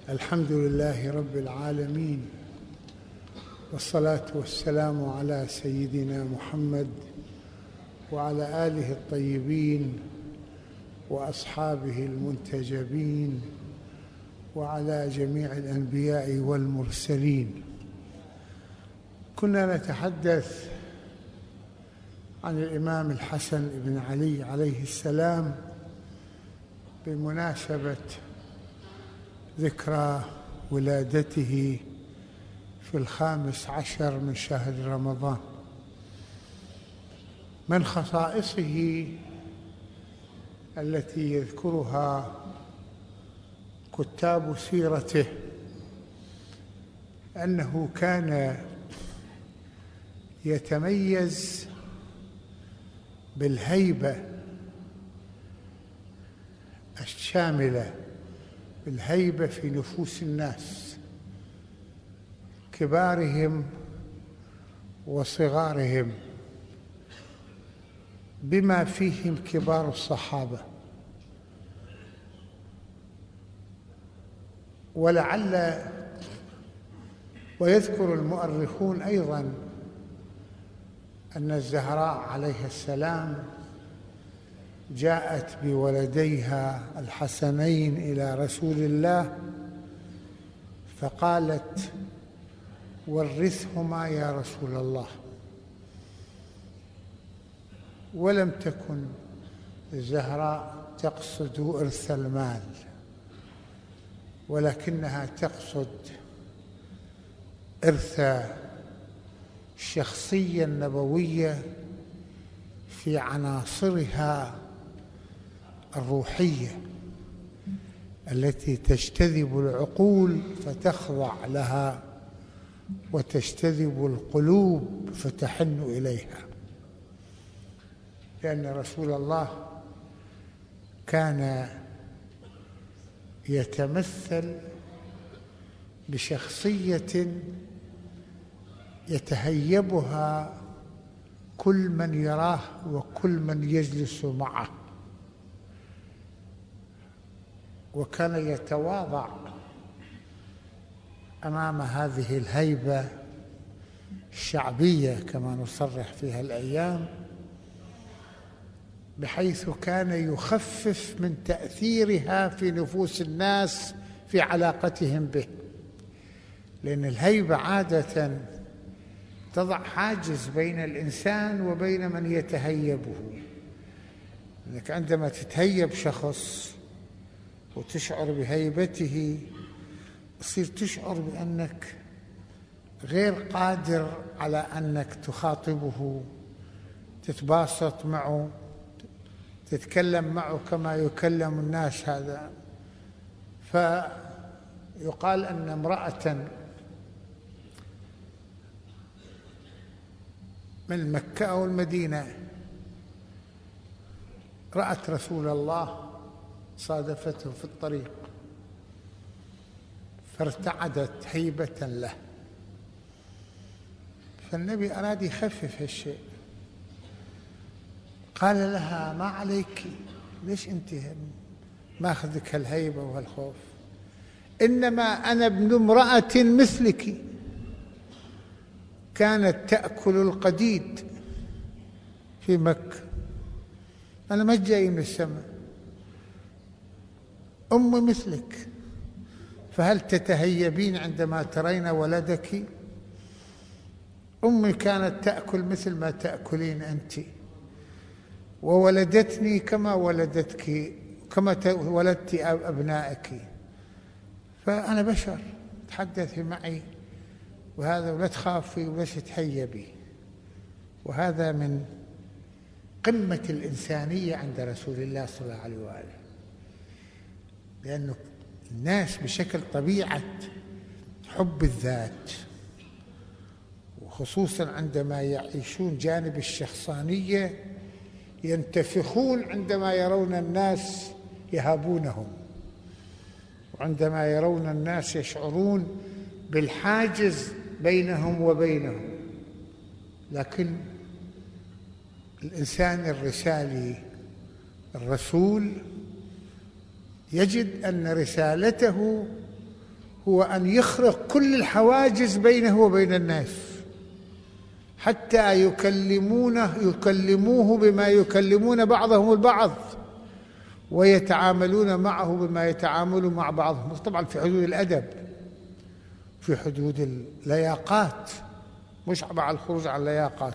الحمد لله رب العالمين، والصلاة والسلام على سيدنا محمد وعلى آله الطيبين وأصحابه المنتجبين وعلى جميع الأنبياء والمرسلين. كنا نتحدث عن الإمام الحسن بن علي عليه السلام بمناسبة ذكرى ولادته في 15 من شهر رمضان. من خصائصه التي يذكرها كتاب سيرته أنه كان يتميز بالهيبة الشاملة، بالهيبة في نفوس الناس كبارهم وصغارهم، بما فيهم كبار الصحابة. ويذكر المؤرخون أيضا أن الزهراء عليه السلام جاءت بولديها الحسنين إلى رسول الله فقالت: ورثهما يا رسول الله. ولم تكن الزهراء تقصد إرث المال، ولكنها تقصد إرث الشخصية النبوية في عناصرها الروحية التي تجتذب العقول فتخضع لها، وتجتذب القلوب فتحن إليها. لأن رسول الله كان يتمثل بشخصية يتهيبها كل من يراه وكل من يجلس معه، وكان يتواضع أمام هذه الهيبة الشعبية كما نصرح فيها الأيام، بحيث كان يخفف من تأثيرها في نفوس الناس في علاقتهم به. لأن الهيبة عادة تضع حاجز بين الإنسان وبين من يتهيبه. أنك عندما تتهيب شخص وتشعر بهيبته تصير تشعر بأنك غير قادر على أنك تخاطبه، تتباسط معه، تتكلم معه كما يكلم الناس. هذا فيقال أن امرأة من مكة أو المدينة رأت رسول الله، صادفته في الطريق فارتعدت هيبة له، فالنبي أراد يخفف هالشيء، قال لها: ما عليك، ليش أنت ماخذك هالهيبة وهالخوف؟ إنما أنا ابن امرأة مثلك كانت تأكل القديد في مكة، أنا ما جاي من السماء، أمي مثلك، فهل تتهيبين عندما ترين ولدك؟ أمي كانت تأكل مثل ما تأكلين أنت، وولدتني كما ولدتك، كما ولدت أبنائك، فأنا بشر، تحدثي معي وهذا، ولا تخافي ولا تتهيبي. وهذا من قمة الإنسانية عند رسول الله صلى الله عليه وآله، لأنه الناس بشكل طبيعة حب الذات، وخصوصا عندما يعيشون جانب الشخصانية ينتفخون عندما يرون الناس يهابونهم، وعندما يرون الناس يشعرون بالحاجز بينهم وبينهم. لكن الإنسان الرسالي الرسول يجد أن رسالته هو أن يخرق كل الحواجز بينه وبين الناس، حتى يكلموه بما يكلمون بعضهم البعض، ويتعاملون معه بما يتعاملون مع بعضهم، طبعا في حدود الأدب، في حدود اللياقات، مش مع الخروج عن اللياقات.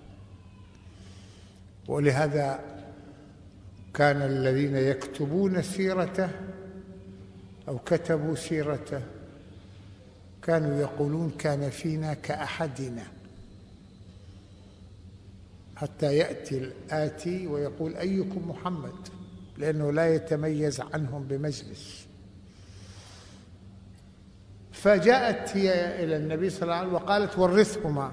ولهذا كان الذين يكتبون سيرته أو كتبوا سيرته كانوا يقولون كان فينا كأحدنا، حتى يأتي الآتي ويقول أيكم محمد، لأنه لا يتميز عنهم بمجلس. فجاءت هي إلى النبي صلى الله عليه وسلم وقالت ورثهما،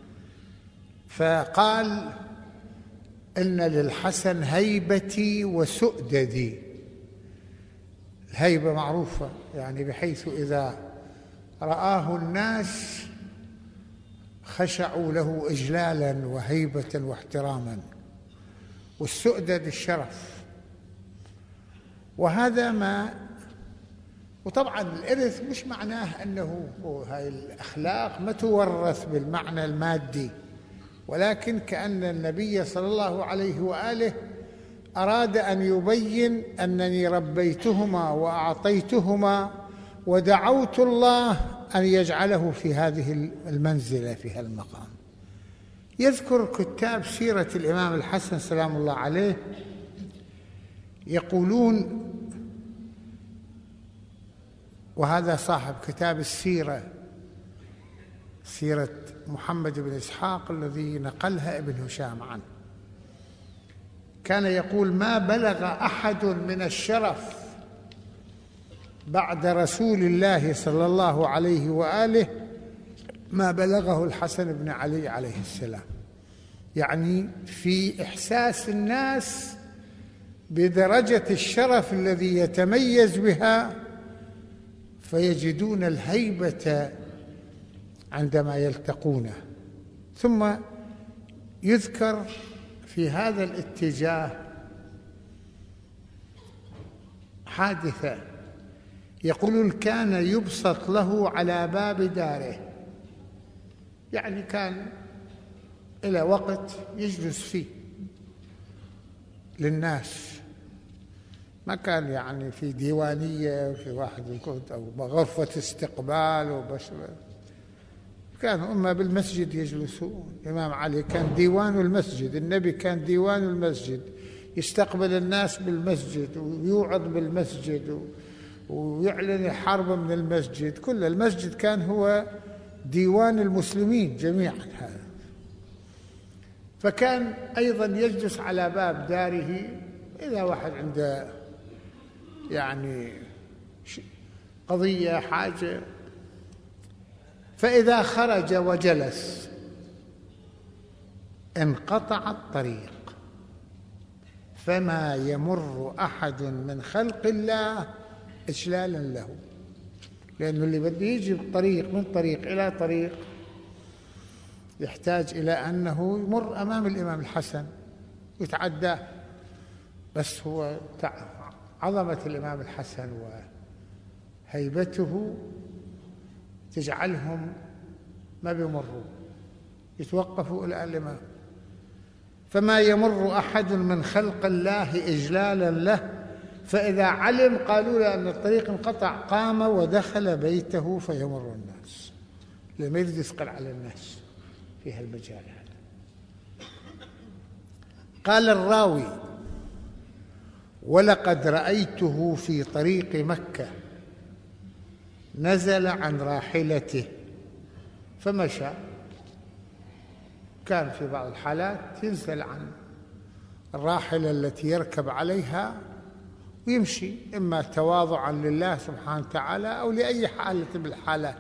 فقال إن للحسن هيبتي وسؤددي. الهيبة معروفة، يعني بحيث إذا رآه الناس خشعوا له إجلالا وهيبة واحتراما، والسؤدد الشرف. وهذا ما، وطبعا الإرث مش معناه أنه هاي الأخلاق ما تورث بالمعنى المادي، ولكن كأن النبي صلى الله عليه وآله أراد أن يبين أنني ربيتهما وأعطيتهما ودعوت الله أن يجعله في هذه المنزلة، في هذا المقام. يذكر كتاب سيرة الإمام الحسن سلام الله عليه يقولون، وهذا صاحب كتاب السيرة، سيرة محمد بن إسحاق الذي نقلها ابن هشام عنه، كان يقول ما بلغ أحد من الشرف بعد رسول الله صلى الله عليه وآله ما بلغه الحسن بن علي عليه السلام، يعني في إحساس الناس بدرجة الشرف الذي يتميز بها، فيجدون الهيبة عندما يلتقونه. ثم يذكر في هذا الاتجاه حادثة، يقول كان يبسط له على باب داره، يعني كان إلى وقت يجلس فيه للناس، ما كان يعني في ديوانية في واحد يكون أو غرفة استقبال وبشر، كانوا إما بالمسجد يجلسون. الإمام علي كان ديوان المسجد، النبي كان ديوان المسجد، يستقبل الناس بالمسجد ويوعظ بالمسجد ويعلن الحرب من المسجد، كل المسجد كان هو ديوان المسلمين جميعا هذا. فكان أيضا يجلس على باب داره إذا واحد عنده يعني قضية حاجة، فإذا خرج وجلس انقطع الطريق، فما يمر أحد من خلق الله إجلالا له، لأنه اللي بده يجي بالطريق من طريق إلى طريق يحتاج إلى أنه يمر أمام الإمام الحسن ويتعداه، بس هو عظمة الإمام الحسن وهيبته تجعلهم ما بيمروا، يتوقفوا إلى الإمام. فما يمر أحد من خلق الله إجلالا له، فإذا علم قالوا له أن الطريق انقطع قام ودخل بيته فيمر الناس، لما يريد يثقل على الناس في هالمجال هذا. قال الراوي ولقد رأيته في طريق مكة نزل عن راحلته فمشى، كان في بعض الحالات ينزل عن الراحلة التي يركب عليها ويمشي، إما تواضعا لله سبحانه وتعالى أو لأي حالة من الحالات.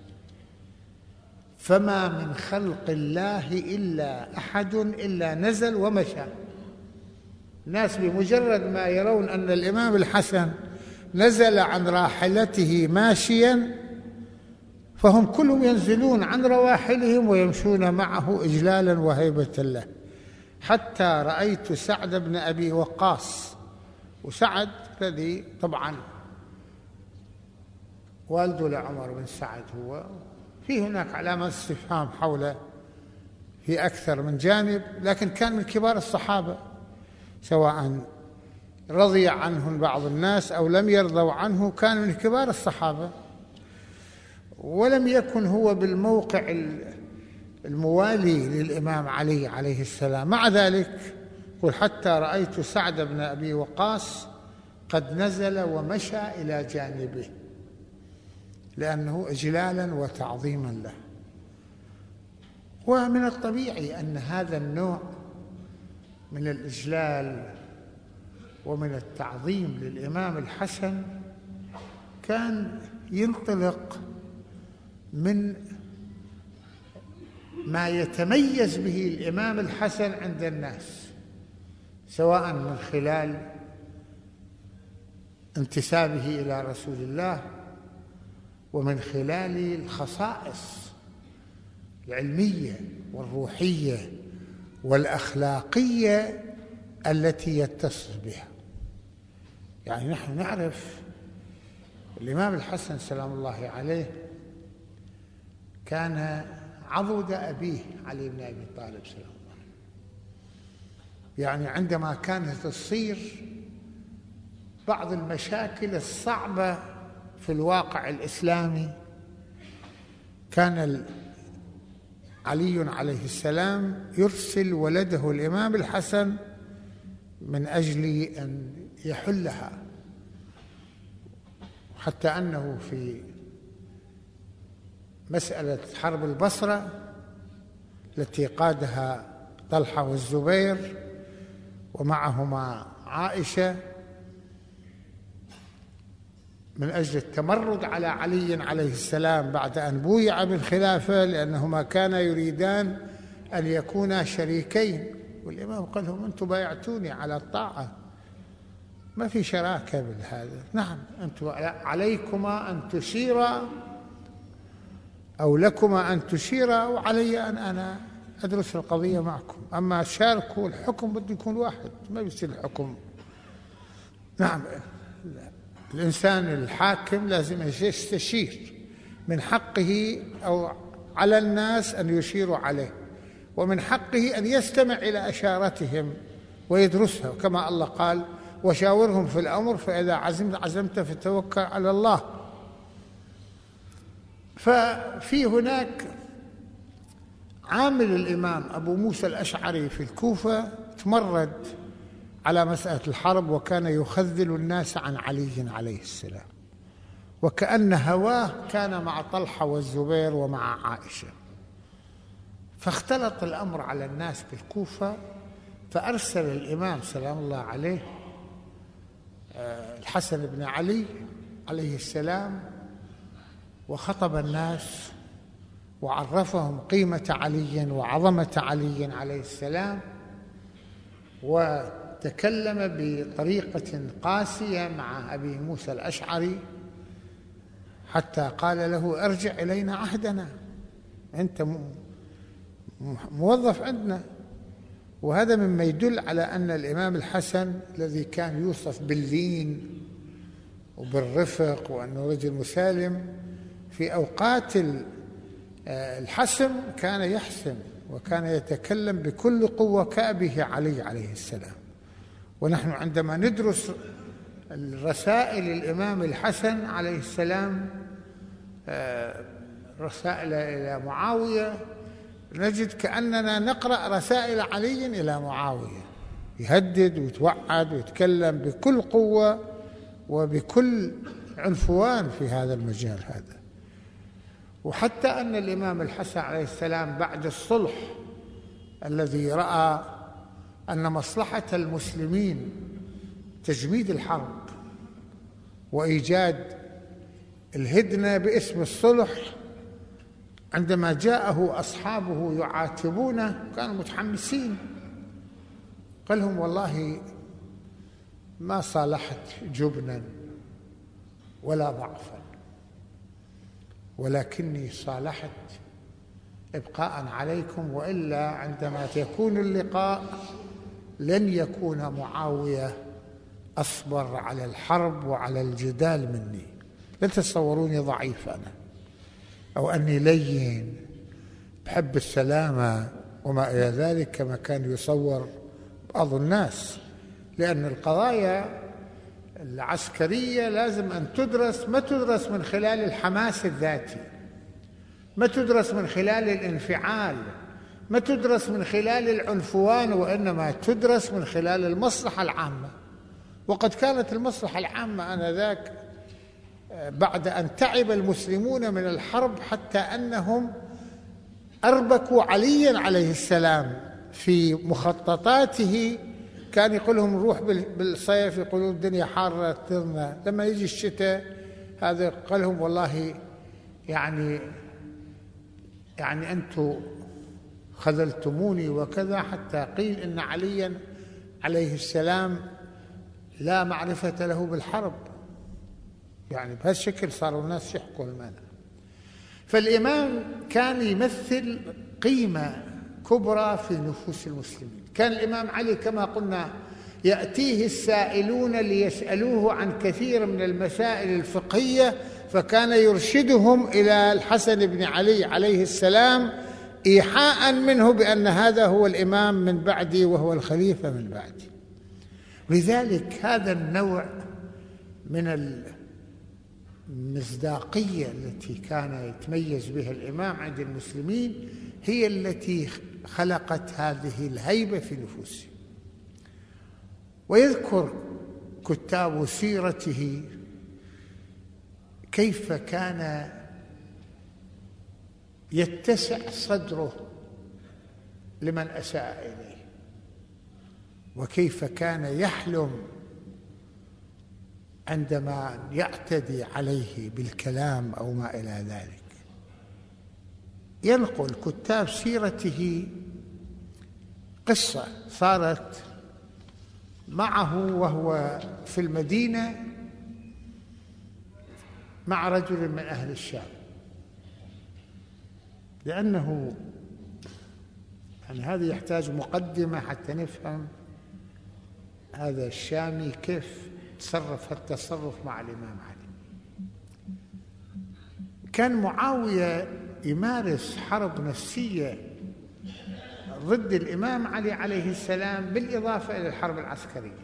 فما من خلق الله إلا أحد إلا نزل ومشى. الناس بمجرد ما يرون أن الإمام الحسن نزل عن راحلته ماشيا فهم كلهم ينزلون عن رواحلهم ويمشون معه إجلالا وهيبة له، حتى رأيت سعد بن أبي وقاص، وسعد الذي طبعا والده لعمر بن سعد هو. في هناك علامة استفهام حوله في أكثر من جانب، لكن كان من كبار الصحابة، سواء رضي عنه بعض الناس أو لم يرضوا عنه، كان من كبار الصحابة، ولم يكن هو بالموقع الموالي للإمام علي عليه السلام. مع ذلك قل حتى رأيت سعد بن أبي وقاص قد نزل ومشى إلى جانبه، لأنه إجلالا وتعظيما له. ومن الطبيعي أن هذا النوع من الإجلال ومن التعظيم للإمام الحسن كان ينطلق من ما يتميز به الإمام الحسن عند الناس، سواء من خلال انتسابه إلى رسول الله، ومن خلال الخصائص العلمية والروحية والأخلاقية التي يتصف بها. يعني نحن نعرف الإمام الحسن سلام الله عليه كان عضد أبيه علي بن أبي طالب سلام الله عليه. يعني عندما كانت تصير بعض المشاكل الصعبة في الواقع الإسلامي، كان علي عليه السلام يرسل ولده الإمام الحسن من أجل أن يحلها، حتى أنه في مسألة حرب البصرة التي قادها طلحة والزبير ومعهما عائشة من أجل التمرد على علي عليه السلام بعد أن بويع بالخلافة، لأنهما كانا يريدان أن يكونا شريكين، والإمام قال لهم أنتم بايعتوني على الطاعة، ما في شراكة بالهذا. نعم، أنتم عليكما أن تشيرا أو لكما أن تشيرا، وعلي أن أنا أدرس القضية معكم، أما شاركوا الحكم بده يكون واحد، ما بيصير الحكم. نعم، الإنسان الحاكم لازم يستشير، من حقه أو على الناس أن يشيروا عليه، ومن حقه أن يستمع إلى أشارتهم ويدرسها، كما الله قال وشاورهم في الأمر فإذا عزمت فتوكل على الله. ففي هناك عامل الإمام أبو موسى الأشعري في الكوفة تمرد على مسألة الحرب، وكان يخذل الناس عن علي عليه السلام، وكأن هواه كان مع طلحة والزبير ومع عائشة. فاختلط الأمر على الناس بالكوفة، فأرسل الإمام سلام الله عليه الحسن بن علي عليه السلام، وخطب الناس وعرفهم قيمة علي وعظمة علي عليه السلام، وتكلم بطريقة قاسية مع أبي موسى الأشعري، حتى قال له ارجع إلينا عهدنا، أنت موظف عندنا. وهذا مما يدل على أن الإمام الحسن الذي كان يوصف باللين وبالرفق وأنه رجل مسالم، في أوقات الحسم كان يحسم وكان يتكلم بكل قوة كأبيه علي عليه السلام. ونحن عندما ندرس رسائل الإمام الحسن عليه السلام، رسائل إلى معاوية، نجد كأننا نقرأ رسائل علي إلى معاوية، يهدد ويتوعد ويتكلم بكل قوة وبكل عنفوان في هذا المجال هذا. وحتى أن الإمام الحسن عليه السلام بعد الصلح الذي رأى أن مصلحة المسلمين تجميد الحرب وإيجاد الهدنة باسم الصلح، عندما جاءه أصحابه يعاتبونه كانوا متحمسين، قال لهم والله ما صالحت جبنا ولا ضعفا، ولكني صالحت إبقاء عليكم، وإلا عندما يكون اللقاء لن يكون معاوية أصبر على الحرب وعلى الجدال مني. لا تتصوروني ضعيف أنا، أو أني لين بحب السلامة وما إلى ذلك كما كان يصور بعض الناس، لأن القضايا العسكرية لازم أن تدرس، ما تدرس من خلال الحماس الذاتي، ما تدرس من خلال الانفعال، ما تدرس من خلال العنفوان، وإنما تدرس من خلال المصلحة العامة. وقد كانت المصلحة العامة آنذاك بعد أن تعب المسلمون من الحرب حتى أنهم أربكوا عليا عليه السلام في مخططاته. كان يقول لهم نروح بالصيف، يقولون الدنيا حارة ترنا، لما يجي الشتاء هذا قال لهم والله يعني أنتم خذلتموني وكذا، حتى قيل إن عليا عليه السلام لا معرفة له بالحرب. يعني بهالشكل صاروا الناس يحكوا المعنى. فالإمام كان يمثل قيمة كبرى في نفوس المسلمين. كان الإمام علي كما قلنا يأتيه السائلون ليسألوه عن كثير من المسائل الفقهية، فكان يرشدهم إلى الحسن بن علي عليه السلام إيحاء منه بأن هذا هو الإمام من بعدي وهو الخليفة من بعدي. لذلك هذا النوع من المصداقية التي كان يتميز بها الإمام عند المسلمين هي التي خلقت هذه الهيبة في نفوسهم. ويذكر كتاب سيرته كيف كان يتسع صدره لمن أساء إليه، وكيف كان يحلم عندما يعتدي عليه بالكلام أو ما إلى ذلك. ينقل كتاب سيرته قصة صارت معه وهو في المدينة مع رجل من أهل الشام، لأنه يعني هذا يحتاج مقدمة حتى نفهم هذا الشامي كيف تصرف التصرف مع الإمام علي. كان معاوية يمارس حرب نفسية ضد الإمام علي عليه السلام بالإضافة إلى الحرب العسكرية.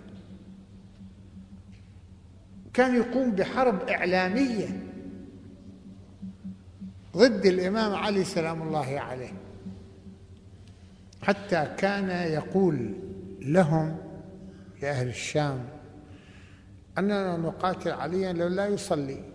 كان يقوم بحرب إعلامية ضد الإمام علي سلام الله عليه، حتى كان يقول لهم يا أهل الشام أننا نقاتل عليا لو لا يصلي.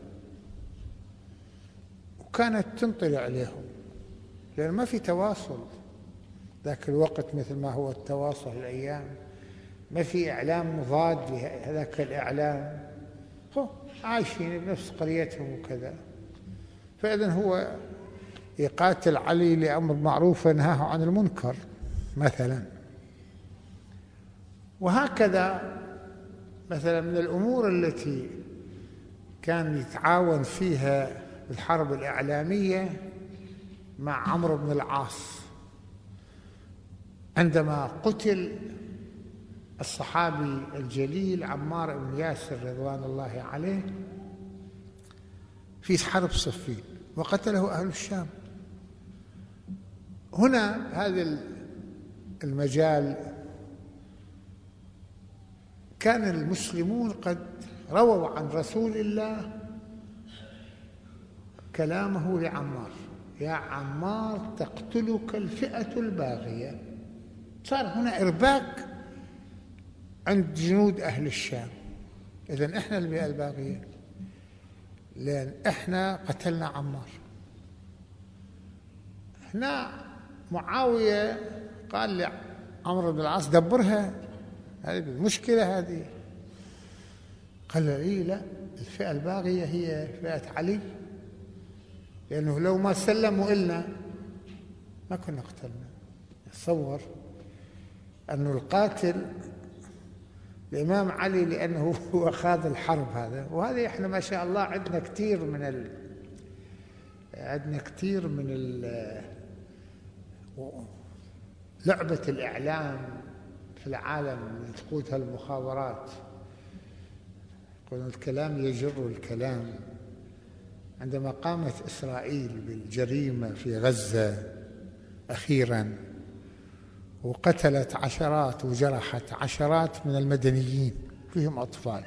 وكانت تنطلع عليهم لأن ما في تواصل ذاك الوقت مثل ما هو التواصل الأيام، ما في إعلام مضاد لهذاك الإعلام، عايشين بنفس قريتهم وكذا. فإذن هو يقاتل علي لأمر معروف وينهاه عن المنكر مثلا. وهكذا مثلا من الأمور التي كان يتعاون فيها الحرب الإعلامية مع عمرو بن العاص عندما قتل الصحابي الجليل عمار بن ياسر رضوان الله عليه في حرب صفين وقتله أهل الشام. هنا هذا المجال كان المسلمون قد رووا عن رسول الله كلامه لعمار: يا عمار تقتلك الفئة الباغية. صار هنا إرباك عند جنود أهل الشام. إذن إحنا الفئة الباغية لأن إحنا قتلنا عمار. هنا معاوية قال لعمرو بن العاص: دبرها، هذه المشكلة هذه. قال لي: لا، الفئة الباغية هي فئة علي، لأنه لو ما سلموا إلنا ما كنا قتلنا. تصور أنه القاتل الإمام علي لأنه هو خاض الحرب هذا. وهذه إحنا ما شاء الله عندنا كثير من لعبة الإعلام في العالم اللي تقودها المخابرات. يقولون الكلام يجر الكلام، عندما قامت إسرائيل بالجريمة في غزة أخيراً وقتلت عشرات وجرحت عشرات من المدنيين فيهم أطفال،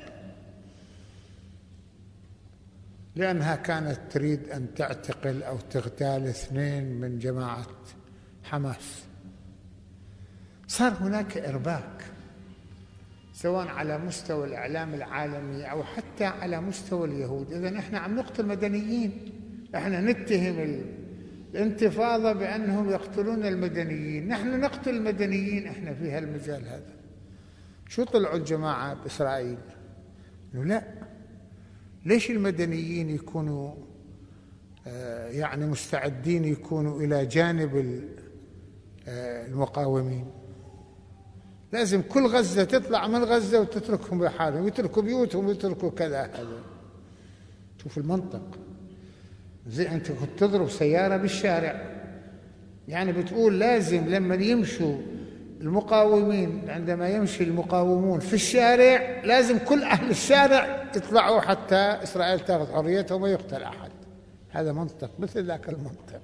لأنها كانت تريد أن تعتقل أو تغتال 2 من جماعة حماس، صار هناك إرباك سواء على مستوى الإعلام العالمي أو حتى على مستوى اليهود. إذن إحنا عم نقتل مدنيين، إحنا نتهم الانتفاضة بأنهم يقتلون المدنيين، نحن نقتل المدنيين إحنا في هالمجال هذا. شو طلعوا الجماعة بإسرائيل؟ إنه لا، ليش المدنيين يكونوا يعني مستعدين يكونوا إلى جانب المقاومين؟ لازم كل غزة تطلع من غزة وتتركهم بحالهم، يتركوا بيوتهم ويتركوا كذا. هذا شوف المنطق. زي أنت كنت تضرب سيارة بالشارع، يعني بتقول لازم لما يمشوا المقاومين، عندما يمشي المقاومون في الشارع لازم كل أهل الشارع يطلعوا حتى إسرائيل تأخذ حريتهم ويقتل أحد. هذا منطق مثل ذاك المنطق،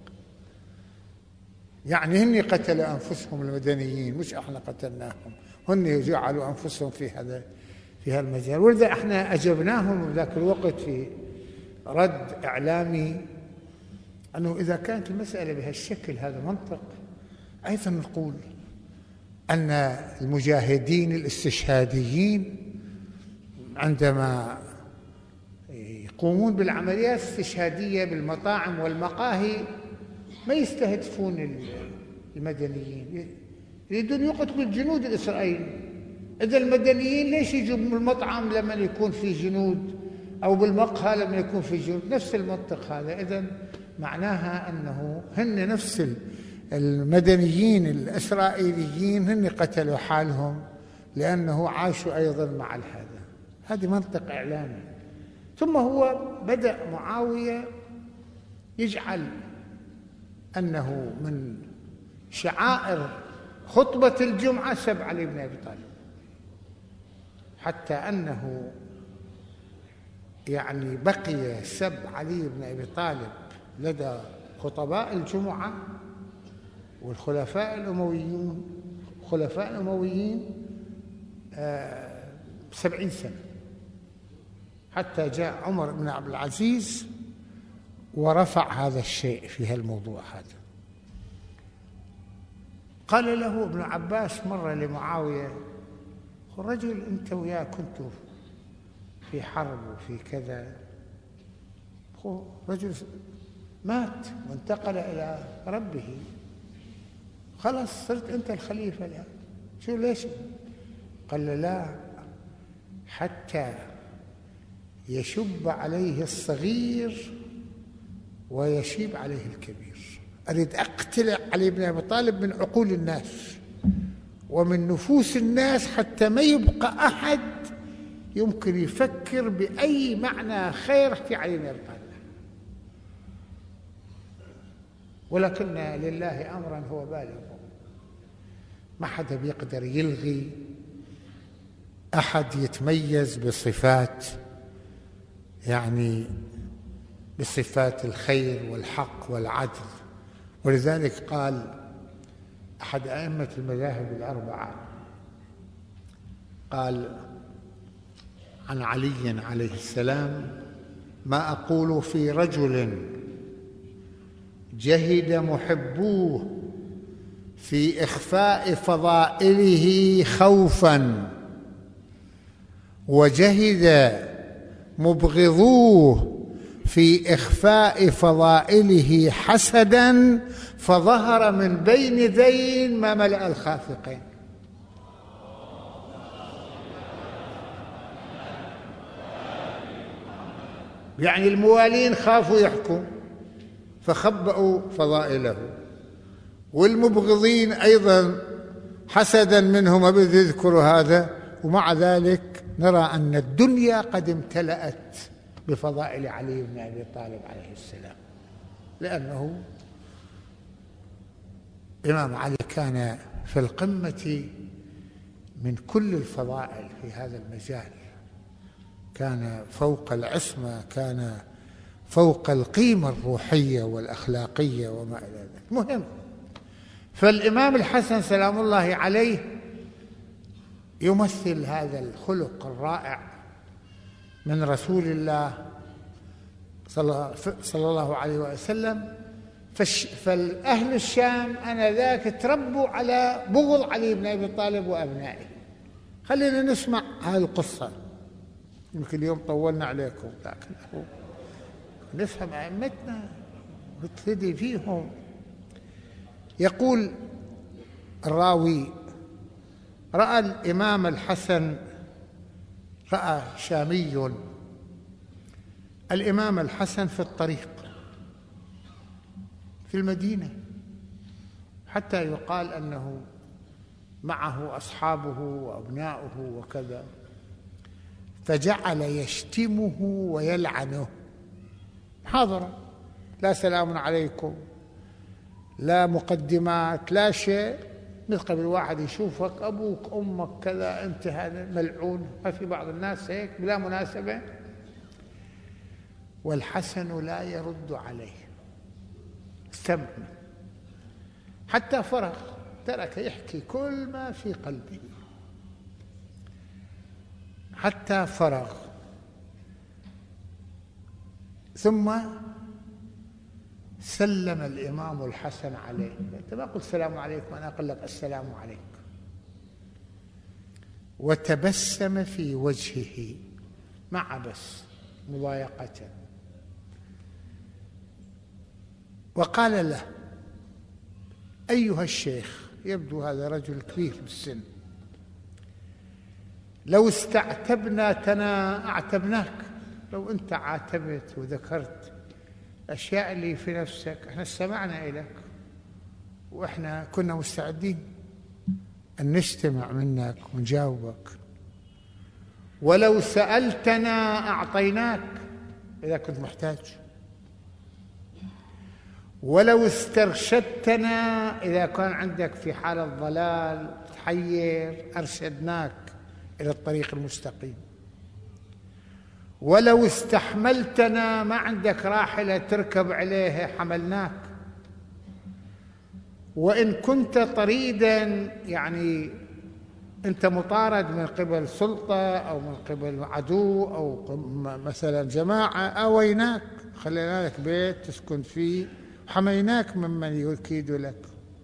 يعني هن قتلوا أنفسهم المدنيين مش احنا قتلناهم، هن جعلوا أنفسهم في هالمجال. ولذا احنا أجبناهم ذاك الوقت في رد إعلامي أنه إذا كانت المسألة بهالشكل هذا منطق، أيضا نقول أن المجاهدين الاستشهاديين عندما يقومون بالعمليات الاستشهادية بالمطاعم والمقاهي ما يستهدفون المدنيين، يريدون يقتلوا الجنود الإسرائيليين. إذا المدنيين ليش يجوا من المطعم لما يكون في جنود، أو بالمقهى لما يكون في جنود؟ نفس المنطق هذا. إذن معناها أنه هن نفس المدنيين الإسرائيليين هن قتلوا حالهم لأنه عاشوا أيضا مع هذا. هذه منطق إعلامي. ثم هو بدأ معاوية يجعل أنه من شعائر خطبة الجمعة سب علي بن أبي طالب، حتى أنه يعني بقي سب علي بن أبي طالب لدى خطباء الجمعة والخلفاء الأمويين 70 سنة، حتى جاء عمر بن عبد العزيز ورفع هذا الشيء في هالموضوع هذا. قال له ابن عباس مرة لمعاوية: رجل أنت وياه كنتوا في حرب وفي كذا، رجل مات وانتقل إلى ربه، خلاص صرت أنت الخليفة الآن، شو ليش؟ قال له: لا، حتى يشب عليه الصغير ويشيب عليه الكبير. أريد أقتل علي بن أبي طالب من عقول الناس ومن نفوس الناس حتى ما يبقى أحد يمكن يفكر بأي معنى خير في علي بن أبي طالب. ولكن لله أمرا هو بالغ، ما حدا بيقدر يلغي أحد يتميز بصفات، يعني بصفات الخير والحق والعدل. ولذلك قال أحد أئمة المذاهب الأربعة، قال عن علي عليه السلام: ما أقول في رجل جهد محبوه في إخفاء فضائله خوفا، وجهد مبغضوه في إخفاء فضائله حسدا، فظهر من بين ذين ما ملأ الخافقين. يعني الموالين خافوا يحكوا فخبأوا فضائله، والمبغضين أيضا حسدا منهم ما بده يذكروا هذا، ومع ذلك نرى أن الدنيا قد امتلأت بفضائل علي بن أبي طالب عليه السلام، لأنه الإمام علي كان في القمة من كل الفضائل في هذا المجال، كان فوق العصمة، كان فوق القيمة الروحية والأخلاقية وما إلى ذلك. مهم. فالإمام الحسن سلام الله عليه يمثل هذا الخلق الرائع من رسول الله صلى الله عليه وسلم. فالأهل الشام آنذاك تربوا على بغض علي بن أبي طالب وأبنائه. خلينا نسمع هذه القصة، يمكن اليوم طولنا عليكم، لكن نفهم أئمتنا نقتدي فيهم. يقول الراوي: رأى الإمام الحسن، رأى شامي الإمام الحسن في الطريق في المدينة، حتى يقال أنه معه أصحابه وأبناؤه وكذا، فجعل يشتمه ويلعنه حاضرا، لا سلام عليكم، لا مقدمات، لا شيء، مثل قبل واحد يشوفك أبوك أمك كذا، أنت هذا ملعون. ما في بعض الناس هيك بلا مناسبة؟ والحسن لا يرد عليه، استمع حتى فرغ، ترك يحكي كل ما في قلبه حتى فرغ، ثم سلم الإمام الحسن عليه. أنت ما قلت السلام عليكم، أنا أقول لك السلام عليكم. وتبسم في وجهه، ما عبس مضايقة، وقال له: أيها الشيخ، يبدو هذا رجل كبير بالسن، لو استعتبناتنا أعتبناك. لو أنت عاتبت وذكرت أشياء اللي في نفسك، احنا استمعنا إليك وإحنا كنا مستعدين أن نستمع منك ونجاوبك. ولو سألتنا أعطيناك إذا كنت محتاج، ولو استرشدتنا إذا كان عندك في حالة ضلال تحير أرشدناك إلى الطريق المستقيم. ولو استحملتنا، ما عندك راحلة تركب عليها، حملناك. وإن كنت طريدا، يعني أنت مطارد من قبل سلطة أو من قبل عدو أو مثلا جماعة، آويناك، خلينا لك بيت تسكن فيه، حميناك ممن يكيد لك.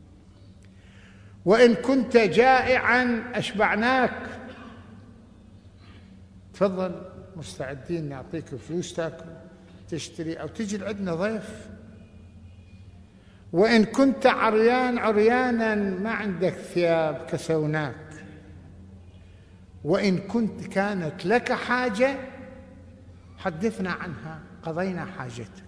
وإن كنت جائعا أشبعناك، تفضل مستعدين نعطيك فلوس تاكل تشتري أو تجي عندنا ضيف. وإن كنت عريانا ما عندك ثياب كسوناك. وإن كانت لك حاجة حدثنا عنها قضينا حاجتك.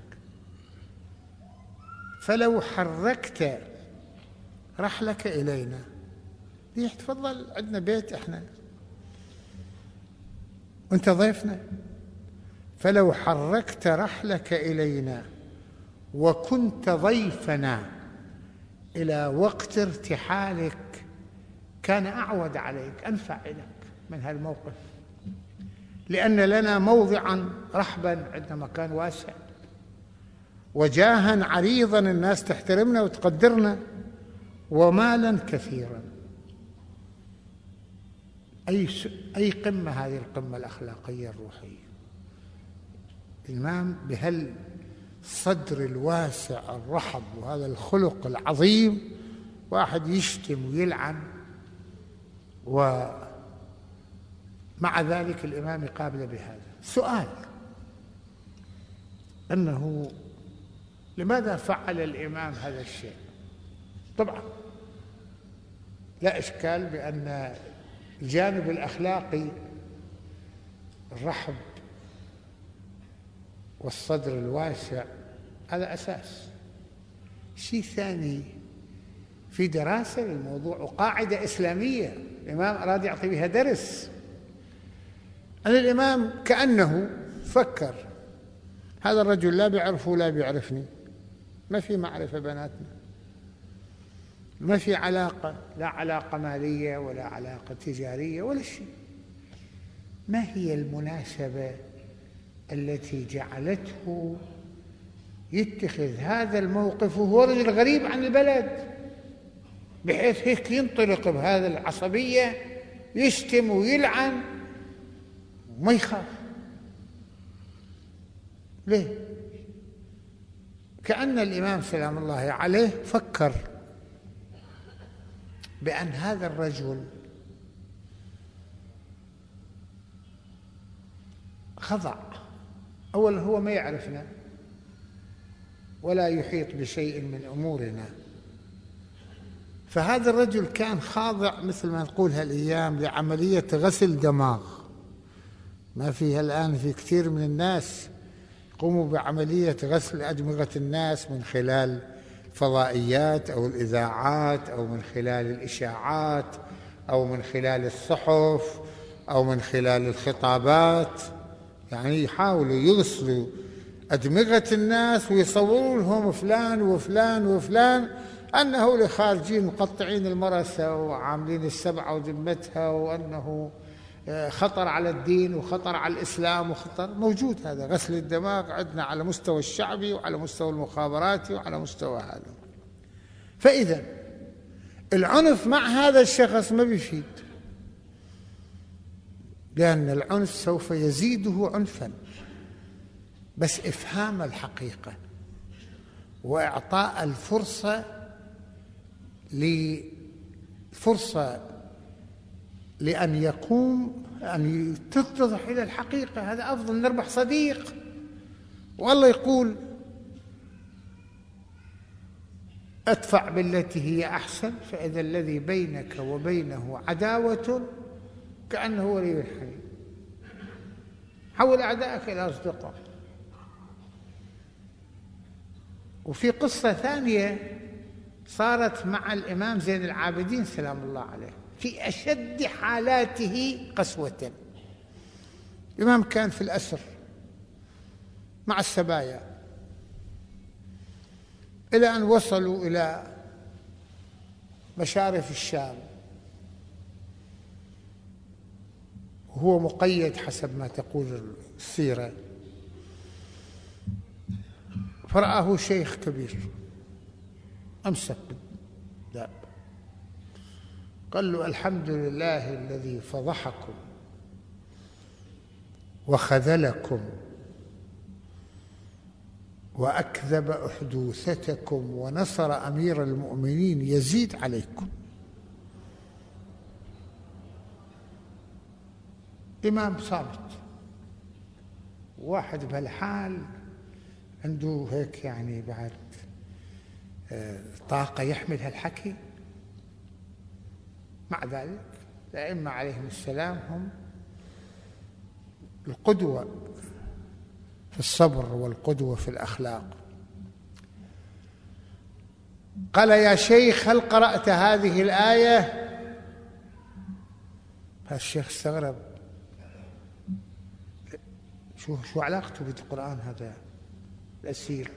فلو حركت رحلك إلينا، ليش تفضل عندنا بيت إحنا وأنت ضيفنا. فلو حركت رحلك إلينا وكنت ضيفنا إلى وقت ارتحالك كان أعود عليك، أنفع لك من هالموقف، لأن لنا موضعا رحبا، عندنا مكان واسع، وجاها عريضا الناس تحترمنا وتقدرنا، ومالا كثيرا. أي قمة هذه القمة الأخلاقية الروحية. الإمام بهالصدر الواسع الرحب وهذا الخلق العظيم، واحد يشتم ويلعن، ومع ذلك الإمام يقابل بهذا. سؤال: أنه لماذا فعل الإمام هذا الشيء؟ طبعا لا إشكال بأن الجانب الأخلاقي، الرحب والصدر الواسع، هذا أساس. شيء ثاني، في دراسة للموضوع وقاعدة إسلامية الإمام أراد يعطي بها درس. أن الإمام كأنه فكر هذا الرجل لا بيعرفه ولا بيعرفني، ما في معرفة بيناتنا، ما في علاقة، لا علاقة مالية ولا علاقة تجارية ولا شيء. ما هي المناسبة التي جعلته يتخذ هذا الموقف وهو رجل غريب عن البلد، بحيث هيك ينطلق بهذا العصبية، يشتم ويلعن وما يخاف. ليه؟ كأن الإمام سلام الله عليه فكر بأن هذا الرجل خضع. أولا هو ما يعرفنا ولا يحيط بشيء من أمورنا، فهذا الرجل كان خاضع مثل ما نقول هالأيام لعملية غسل دماغ. ما فيها الآن في كثير من الناس يقوموا بعملية غسل أدمغة الناس من خلال الفضائيات أو الإذاعات أو من خلال الإشاعات أو من خلال الصحف أو من خلال الخطابات، يعني يحاولوا يغسلوا أدمغة الناس ويصوروا لهم فلان وفلان وفلان أنه لخارجين مقطعين المرسة وعاملين السبعة وذمتها، وأنه خطر على الدين وخطر على الإسلام وخطر موجود. هذا غسل الدماغ عندنا على مستوى الشعبي وعلى مستوى المخابراتي وعلى مستوى هذا. فإذا العنف مع هذا الشخص ما بيفيد، لأن العنف سوف يزيده عنفا. بس إفهام الحقيقة وإعطاء الفرصة لأن يقوم، أن تتضح إلى الحقيقة، هذا أفضل. نربح صديق. والله يقول ادفع بالتي هي أحسن فإذا الذي بينك وبينه عداوة كأنه ولي حميم. حول أعدائك إلى أصدقاء. وفي قصة ثانية صارت مع الإمام زين العابدين سلام الله عليه في أشد حالاته قسوة. الإمام كان في الأسر مع السبايا إلى أن وصلوا إلى مشارف الشام، وهو مقيد حسب ما تقول السيرة. فرآه شيخ كبير أمسك بالداب، قال له الحمد لله الذي فضحكم وخذلكم وأكذب أحدوثتكم ونصر أمير المؤمنين يزيد عليكم. إمام صامت، واحد بهالحال عنده هيك يعني بعد طاقة يحمل هالحكي. مع ذلك الأئمة عليهم السلام هم القدوة في الصبر والقدوة في الأخلاق. قال يا شيخ هل قرأت هذه الآية؟ فالشيخ استغرب، شو علاقته بالقرآن هذا الأسير؟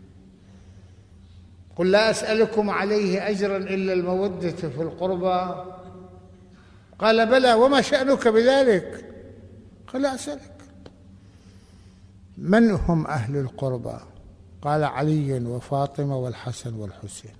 قل لا أسألكم عليه أجرا إلا المودة في القربى. قال بلى وما شأنك بذلك؟ قال لا أسألك. من هم أهل القربى؟ قال علي وفاطمة والحسن والحسين.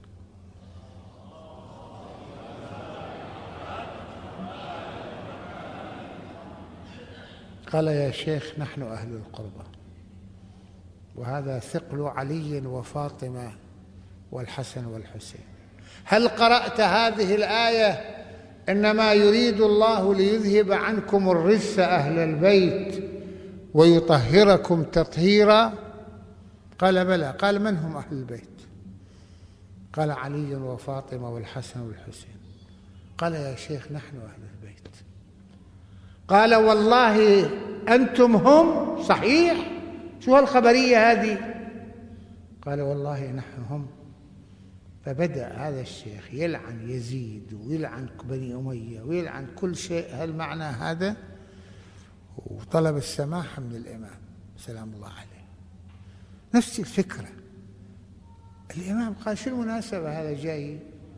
قال يا شيخ نحن أهل القربى، وهذا ثقل علي وفاطمة والحسن والحسين. هل قرأت هذه الآية إنما يريد الله ليذهب عنكم الرجس أهل البيت ويطهركم تطهيرا؟ قال بلى. قال من هم أهل البيت؟ قال علي وفاطمة والحسن والحسين. قال يا شيخ نحن أهل البيت. قال والله أنتم هم؟ صحيح؟ شو هالخبرية هذه؟ قال والله نحن هم. فبدأ هذا الشيخ يلعن يزيد ويلعن بني أمية ويلعن كل شيء هالمعنى هذا، وطلب السماحة من الإمام سلام الله عليه. نفس الفكرة. الإمام قال شو المناسبة هذا جاي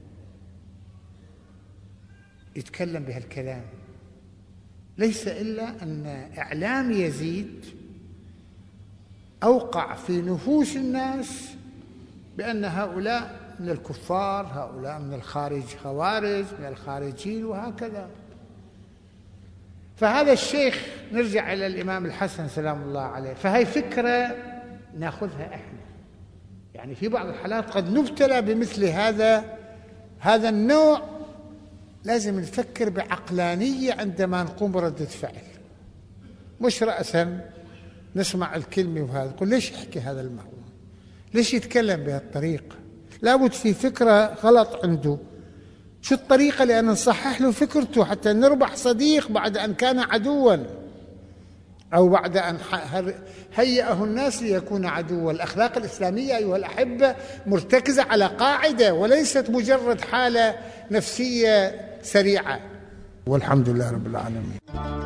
يتكلم بهالكلام؟ ليس إلا أن إعلام يزيد أوقع في نفوس الناس بأن هؤلاء من الكفار، هؤلاء من الخارج خوارج، من الخارجين، وهكذا. فهذا الشيخ، نرجع إلى الإمام الحسن سلام الله عليه، فهي فكرة نأخذها إحنا. يعني في بعض الحالات قد نبتلى بمثل هذا النوع، لازم نفكر بعقلانية عندما نقوم بردة فعل، مش رأسا نسمع الكلمة وهذا نقول ليش يحكي هذا الموضوع، ليش يتكلم بهالطريقة. لابد في فكرة غلط عنده، شو الطريقة لأن نصحح له فكرته حتى نربح صديق بعد أن كان عدوا، أو بعد أن هيئه الناس ليكون عدوا. الأخلاق الإسلامية أيها الأحبة مرتكزة على قاعدة وليست مجرد حالة نفسية سريعة. والحمد لله رب العالمين.